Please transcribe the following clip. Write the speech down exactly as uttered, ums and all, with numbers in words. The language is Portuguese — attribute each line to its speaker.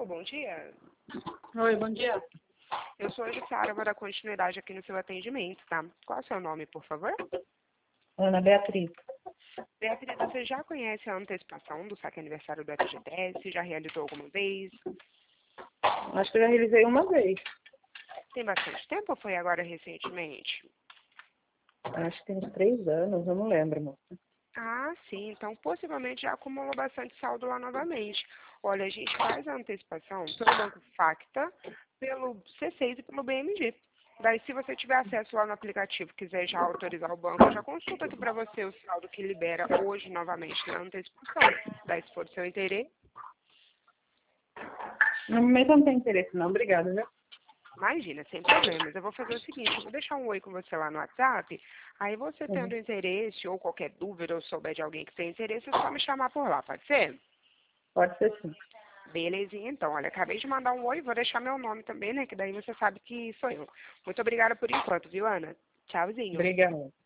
Speaker 1: Alô, bom dia.
Speaker 2: Oi, bom dia.
Speaker 1: Eu sou a Jussara, vou dar continuidade aqui no seu atendimento, tá? Qual é o seu nome, por favor?
Speaker 2: Ana Beatriz.
Speaker 1: Beatriz, você já conhece a antecipação do saque aniversário do F G T S? Já realizou alguma vez?
Speaker 2: Acho que eu já realizei uma vez.
Speaker 1: Tem bastante tempo ou foi agora recentemente?
Speaker 2: Acho que tem uns três anos, eu não lembro, moça.
Speaker 1: Ah, sim. Então, possivelmente já acumulou bastante saldo lá novamente. Olha, a gente faz a antecipação pelo Banco Facta, pelo C seis e pelo B M G. Daí, se você tiver acesso lá no aplicativo, quiser já autorizar o banco, eu já consulta aqui para você o saldo que libera hoje novamente na antecipação. Daí, se for do seu interesse,
Speaker 2: No momento eu não tenho interesse, não. Obrigada, viu?
Speaker 1: imagina, sem problemas. Eu vou fazer o seguinte, eu vou deixar um oi com você lá no WhatsApp, aí você
Speaker 2: Uhum.
Speaker 1: tendo interesse ou qualquer dúvida ou souber de alguém que tem interesse, é só me chamar por lá, pode ser?
Speaker 2: Pode ser sim.
Speaker 1: Belezinha, então. Olha, acabei de mandar um oi, vou deixar meu nome também, né? Que daí você sabe que sou eu. Muito obrigada por enquanto, viu, Ana? Tchauzinho.
Speaker 2: Obrigada.